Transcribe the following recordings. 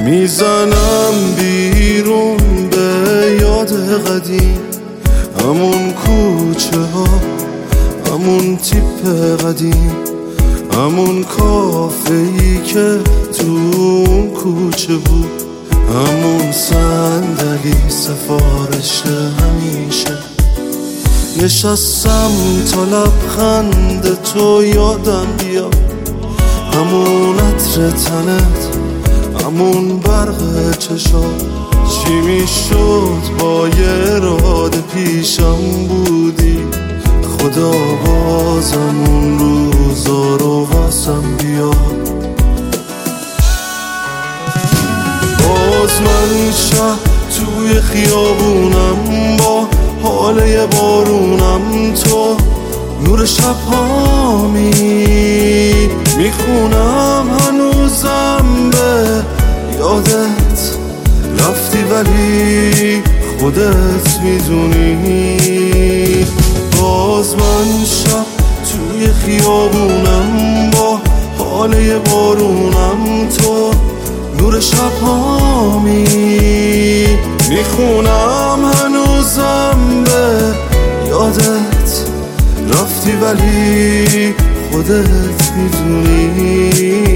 میزنم بیرون به یاد قدیم، همون کوچه ها، همون تیپ قدیم، همون کافه‌ای که تو اون کوچه بود، همون صندلی سفارش همیشه. نشستم تا لبخند تو یادم بیاد، همون عطر تنت، همون برق چشات. چی میشد با یه اراده پیشم بودی، خدا بازم اون روزا رو واسم بیاد. باز من شب توی خیابونم، با حاله بارونم، تو نور شب‌هامی میخونم هنوزم به یادت رفتی ولی خودت میدونی. باز من شب توی خیابونم، با حاله بارونم، تو نور شب‌هامی میخونم هنوزم به یادت رفتی ولی خودت میدونی.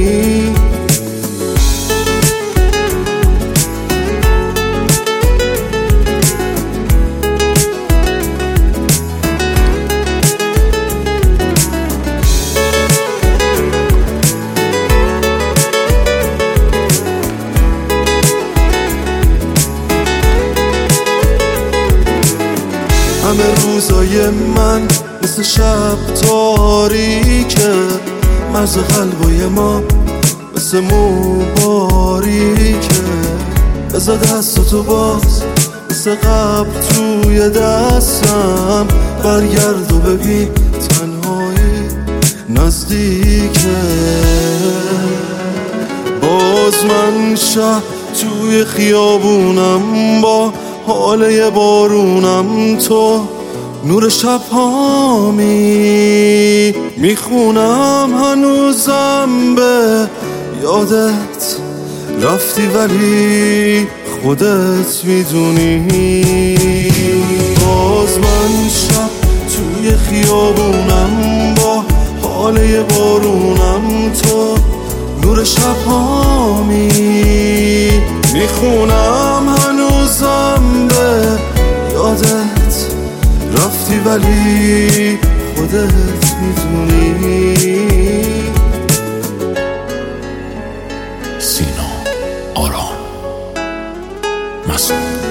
همه روزای من مثل شب تاریکه، مرز قلبای ما مثل مباریکه. بذار دستاتو باز مثل قبل توی دستم، برگرد و ببین تنهایی نزدیکه. باز من شب توی خیابونم، با حاله بارونم، تو نور شب‌هامی میخونم هنوزم به یادت رفتی ولی خودت میدونی. باز من شب توی خیابونم، با حاله بارونم، تو نور شب‌هامی میخونم هنوزم به یادت رفتی ولی خودت میدونی. سینا آرام مسعود